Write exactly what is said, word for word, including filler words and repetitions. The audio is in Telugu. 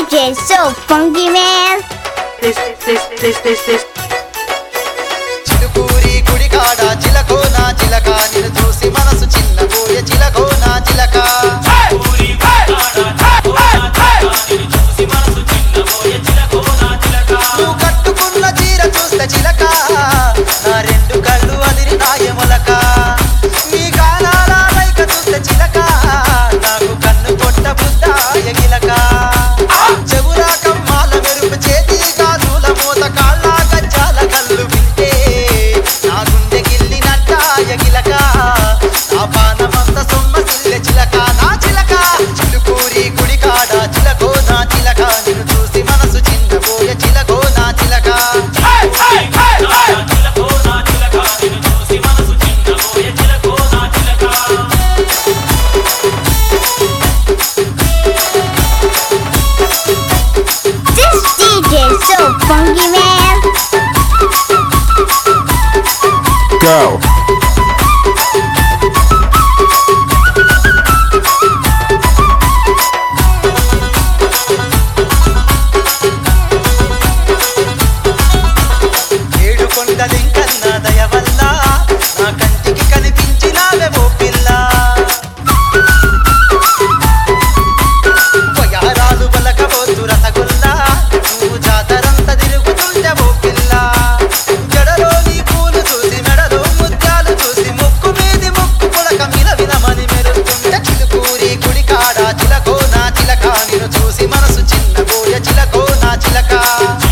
D J so funky, man. This, this, this, this, this. Chilukuri గుడికాడ చిలకోన చిలక నిన్ను చూసి మనసు చిన్నబోయే చిలకోన చిలక నువ్వు కట్టుకున్న చీర చూస్తే చిలక నా రెండు కళ్ళు అదిరినాయ మొలక నీ గానాల రైక చూస్తే చిలక నాకు కన్ను కొట్ట బుద్ధాయ గిలక చెవులా కమ్మాల మెరుపు చేతి గాజుల మూత కాళ్ళ గజ్జాల కళ్ళు వింటే నా గుండె గిల్లినట్టాయ గిలక నా పానమంత సొమ్మ సిల్లె చిలక నా చిలక చిలుకూరి గుడికాడ చిలకో నా చిలక నిన్ను చూసి మనసు చిన్నబోయే చిలకో నా చిలక This D J so funky, man. Go. ఏడు కొండలింకన్న దయ వల్ల నా కంటికి కనిపించినావే ఓ పిల్ల వయారాలు బలకబోతు రసగుల్లా నువ్వు జాతరంత తిరుగుతుంటే ఓ పిల్ల జడలో నీ పూలు చూసి మెడలో ముత్యాలు చూసి ముక్కు మీది ముక్కు పుడక మిల వినమని మెరుస్తుంటే చిలుకూరి గుడికాడ చిలకో నా చిలక నిన్ను చూసి మనసు చిన్నబోయే చిలకో నా చిలక